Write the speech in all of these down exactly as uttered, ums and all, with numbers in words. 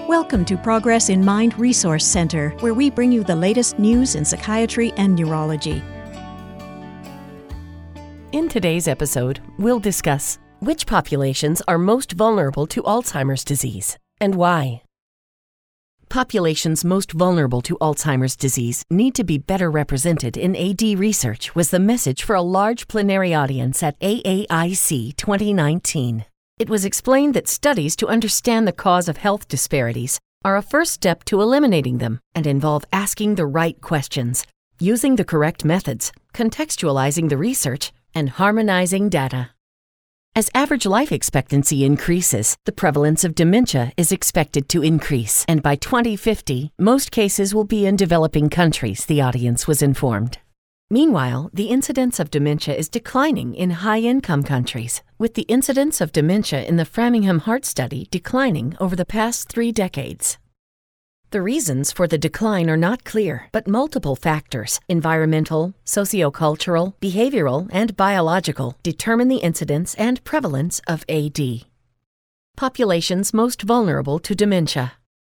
Welcome to Progress in Mind Resource Center, where we bring you the latest news in psychiatry and neurology. In today's episode, we'll discuss which populations are most vulnerable to Alzheimer's disease and why. Populations most vulnerable to Alzheimer's disease need to be better represented in A D research was the message for a large plenary audience at A A I C twenty nineteen. It was explained that studies to understand the cause of health disparities are a first step to eliminating them and involve asking the right questions, using the correct methods, contextualizing the research, and harmonizing data. As average life expectancy increases, the prevalence of dementia is expected to increase, and by twenty fifty, most cases will be in developing countries, the audience was informed. Meanwhile, the incidence of dementia is declining in high-income countries, with the incidence of dementia in the Framingham Heart Study declining over the past three decades. The reasons for the decline are not clear, but multiple factors, environmental, sociocultural, behavioral, and biological, determine the incidence and prevalence of A D. Populations most vulnerable to dementia.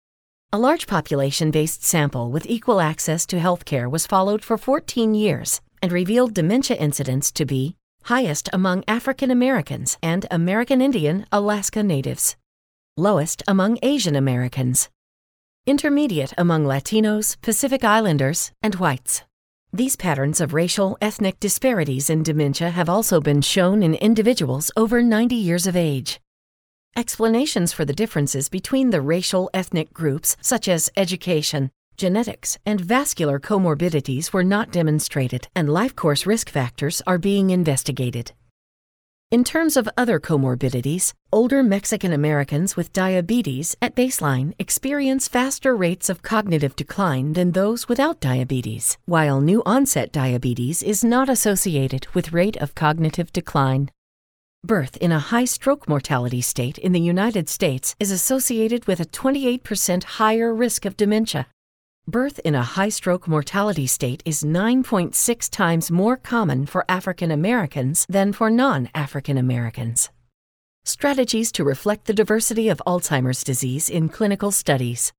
A large population-based sample with equal access to healthcare was followed for fourteen years and revealed dementia incidence to be highest among African Americans and American Indian Alaska Natives, lowest among Asian Americans, intermediate among Latinos, Pacific Islanders, and whites. These patterns of racial ethnic disparities in dementia have also been shown in individuals over ninety years of age. Explanations for the differences between the racial ethnic groups, such as education, genetics, and vascular comorbidities, were not demonstrated, and life course risk factors are being investigated. In terms of other comorbidities, older Mexican Americans with diabetes at baseline experience faster rates of cognitive decline than those without diabetes, while new-onset diabetes is not associated with rate of cognitive decline. Birth in a high stroke mortality state in the United States is associated with a twenty-eight percent higher risk of dementia. Birth in a high stroke mortality state is nine point six times more common for African Americans than for non-African Americans. Strategies to reflect the diversity of Alzheimer's disease in clinical studies.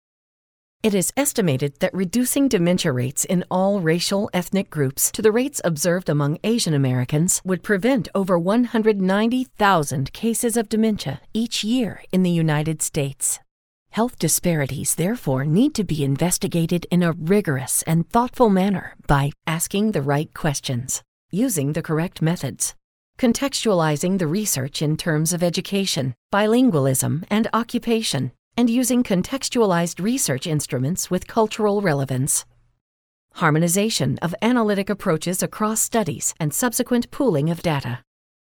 It is estimated that reducing dementia rates in all racial ethnic groups to the rates observed among Asian Americans would prevent over one hundred ninety thousand cases of dementia each year in the United States. Health disparities, therefore, need to be investigated in a rigorous and thoughtful manner by asking the right questions, using the correct methods, contextualizing the research in terms of education, bilingualism, and occupation, and using contextualized research instruments with cultural relevance. Harmonization of analytic approaches across studies and subsequent pooling of data.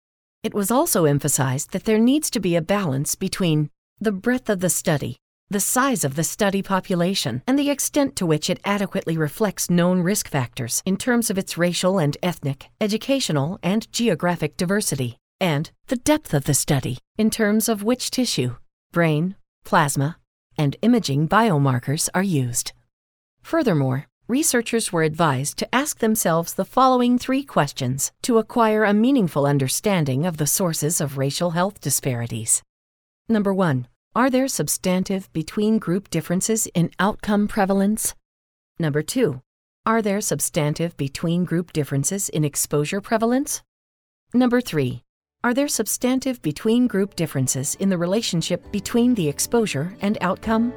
It was also emphasized that there needs to be a balance between the breadth of the study, the size of the study population, and the extent to which it adequately reflects known risk factors in terms of its racial and ethnic, educational, and geographic diversity, and the depth of the study in terms of which tissue, brain, plasma, and imaging biomarkers are used. Furthermore, researchers were advised to ask themselves the following three questions to acquire a meaningful understanding of the sources of racial health disparities. Number one, are there substantive between-group differences in outcome prevalence? Number two, are there substantive between-group differences in exposure prevalence? Number three, are there substantive between-group differences in the relationship between the exposure and outcome?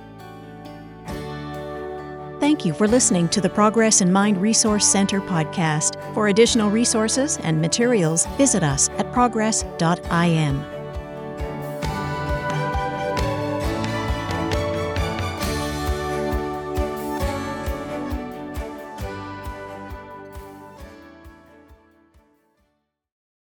Thank you for listening to the Progress in Mind Resource Center podcast. For additional resources and materials, visit us at progress dot I M.